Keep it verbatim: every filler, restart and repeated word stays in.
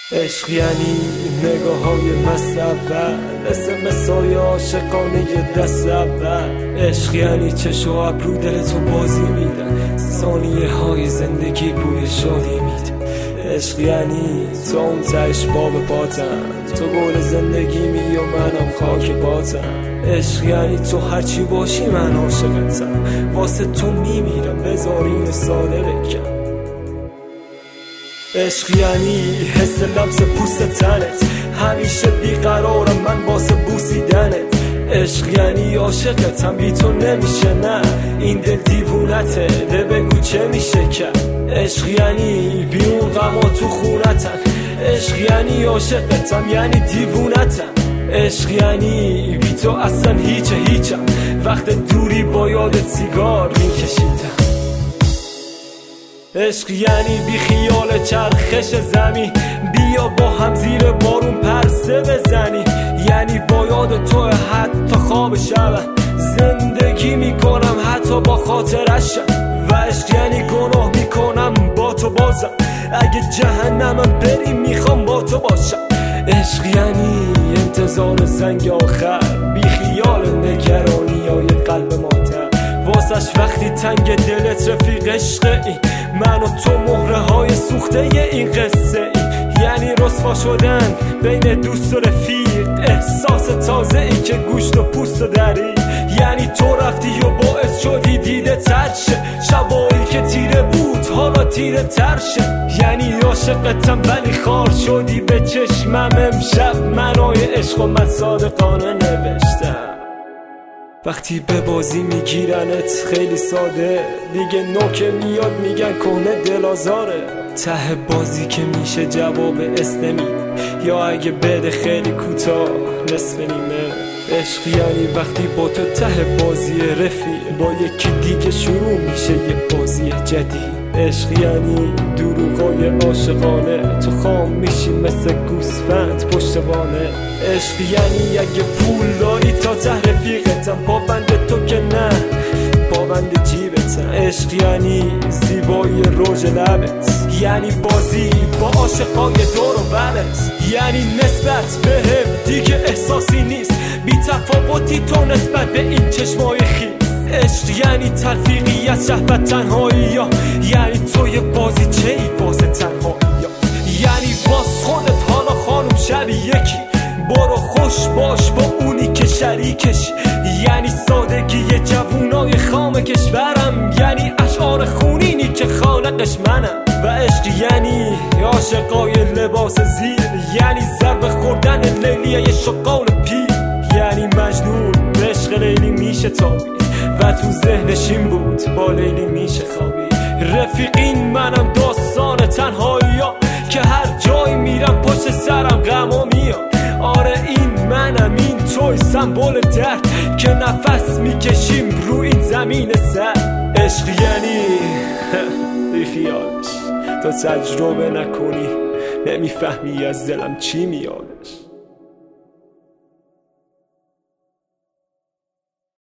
عشق یعنی نگاه های مست اول، اسم سایه عاشقانه دست اول. عشق یعنی چشم و ابرو دلتو بازی میدن، ثانیه های زندگی بوی شادی میدن. عشق یعنی تو اون تهش باب باتم، تو گل زندگی می و منم خاک باتم. عشق یعنی تو هرچی باشی من عاشقتم، واسه تو میمیرم بذار اینو ساده بکن. عشق یعنی حس لمس پوست تنت، همیشه بیقرارم من واسه بوسیدنت. عشق یعنی عاشقتم بی تو نمیشه، نه این دل دیوونته، ده بگو چه میشه کرد. عشق یعنی بی اون غما تو خونتن، عشق یعنی عاشقتم یعنی دیوونتم. عشق یعنی بی تو اصلا هیچه هیچم، وقت دوری با یادت سیگار میکشیدم. عشق یعنی بی خیال چرخش زمین، بیا با هم زیر بارون پرسه بزنی. یعنی با یاد تو حتی خواب شب زندگی میکنم، حتی با خاطرشم. و عشق یعنی گناه میکنم با تو بازم، اگه جهنمم بری میخوام با تو باشم. عشق یعنی انتظار زنگ آخر، بی خیال نگرانی های قلب مادر. واسش وقتی تنگ دلت رفیق عشق ای، من و تو مهره های سوخته این قصه ای. یعنی رسوا شدن بین دوست و رفیق، احساس تازه ای که گوشت و پوست و دری. یعنی تو رفتی و باعث شدی دیده تر شه، شبایی که تیره بود حالا تیره تر شه. یعنی عاشقتم ولی خار شدی به چشمم امشب، منای عشق و من صادقانه نوشتم. وقتی به بازی میگیرنت خیلی ساده، دیگه نوکه میاد میگن کهنه دل آزاره. ته بازی که میشه جواب اسنمی، یا اگه بده خیلی کوتاه نصف نیمه. عشق یعنی وقتی با تو ته بازی رفیق، با یکی دیگه شروع میشه یه بازی جدید. عشق یعنی دروغای عاشقانه، تو خام میشی مثل گوسفند پشتوانه. عشق یعنی اگه پول داری تا ته رفیقتم، با بند تو که نه با بند جیبتم. عشق یعنی زیبایی روژ لبت، یعنی بازی با عاشقای دور و برت. یعنی نسبت بهم دیگه احساسی نیست، بی تفاوتی تو نسبت به این چشمای خیس. عشق یعنی تلفیقی از شهوت تنهایی، یا یعنی توی بازی چه ای واسه تنهایی. یعنی واس خودت حالا خانم شبی یکی، برو خوش باش با اونی که شریکش. یعنی سادگی جوونای خام کشورم، یعنی اشعار خونینی که خالقش منم. و عشق یعنی عاشقای لباس زیر، یعنی ضرب خوردن لیلیه شغال پیر. یعنی مجنون به عشق لیلی میشه تابی، و تو ذهنش این بود با لیلی میشه خوابی. رفیقین منم داستان تنهایی ها، که هر جایی میرم پشت سرم غما میاد. آره این منم، این توی سمبل درد، که نفس میکشیم رو این زمین سر. عشق یعنی بی خیالش، تا تجربه نکنی نمیفهمی از دلم چی میادش.